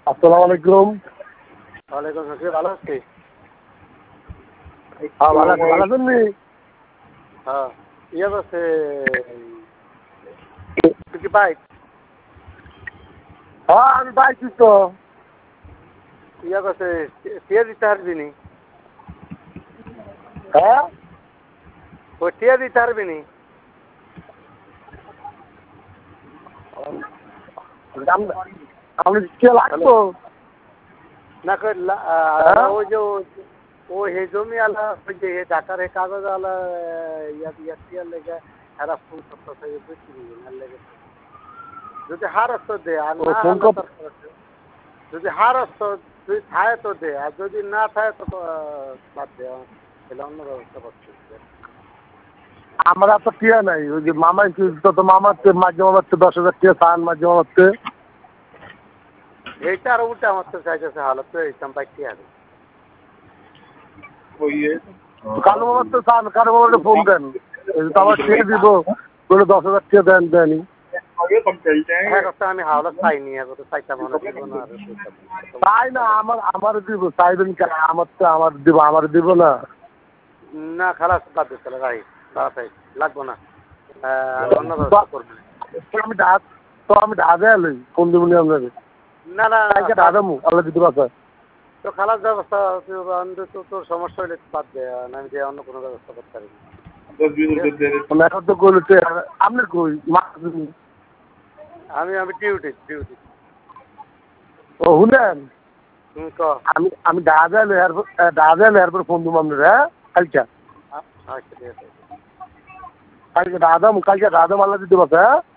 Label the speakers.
Speaker 1: আসসালামু আলাইকুম।
Speaker 2: ওয়ালাইকুম আসসালাম, ভালো আছি।
Speaker 1: হ্যাঁ ভালো আছি, ভালো আছেন নি?
Speaker 2: হ্যাঁ ইয়ে আছে, তুই কি বাইক
Speaker 1: হ্যাঁ আমি পাইছি তো।
Speaker 2: ইয়ে আছে, টিয়া দিতে পারবি নি?
Speaker 1: হ্যাঁ
Speaker 2: ওই টিয়া দিতে পারবি নি?
Speaker 1: আপনি কে লাগতো?
Speaker 2: না
Speaker 1: হ্যাঁ?
Speaker 2: ওই যে ও হে জমি আলা, ওই যে ঢাকার হে কাগজ আলা, টিয়ার লেগে এরা ফোন করতেছে লেগে। যদি হারস্ত দে আর
Speaker 1: ও
Speaker 2: না
Speaker 1: ফোন
Speaker 2: হলে
Speaker 1: কর।
Speaker 2: তোর যদি হারস্ত তুই থায় তো দে, আর যদি না থাকে তো বাদ দে, তাহলে অন্য ব্যবস্থা করতে।
Speaker 1: আমার এত টিয়া নাই, ওই যে মামাই তো মামাতে মাঝে মামাতে 10,000 টিয়া চান মাঝে মামাতে।
Speaker 2: এইটা আর উল্টা আমার তো চাইতেছে হালত তো এইসব বাইক টিয়া দে।
Speaker 1: কালো মামাতে চান, কালো মামাতে ফোন দেন, তো আমার টিয়া দিব বলে 10,000 টিয়া দেন দেনি।
Speaker 2: হ্যাঁ কথা আমি হাওলা চাইনি, এখন তো চাইতাম না, দিব না আর
Speaker 1: তাই না, আমার দিব চাইবেন কেন? আমার দিব না।
Speaker 2: না খালাস বাদ দে, তাহলে রাই তাড়াতাড়ি লাগবো না, আমি অন্য ব্যবস্থা করবো।
Speaker 1: আমি ঢাকা এলি ফোন দিব নি আপনাকে।
Speaker 2: না না
Speaker 1: ঢাকামু আল্লাহ দিতে পারছে।
Speaker 2: তো খালাস ব্যবস্থা তোর সমস্যা হলে বাদ দে, আমি যে অন্য কোনো ব্যবস্থা করতে পারি না।
Speaker 1: এখন তো কইলে আপনি কই
Speaker 2: আমি ডিউটি।
Speaker 1: ও শুনেন,
Speaker 2: তুমি ক।
Speaker 1: আমি ঢাকা এয়ারপোর্ট ফোন দিব আপনার। হ্যাঁ কালকে
Speaker 2: আচ্ছা ঠিক আছে।
Speaker 1: কালকে ঢাকা আল্লাহ দিতে পারছে। হ্যাঁ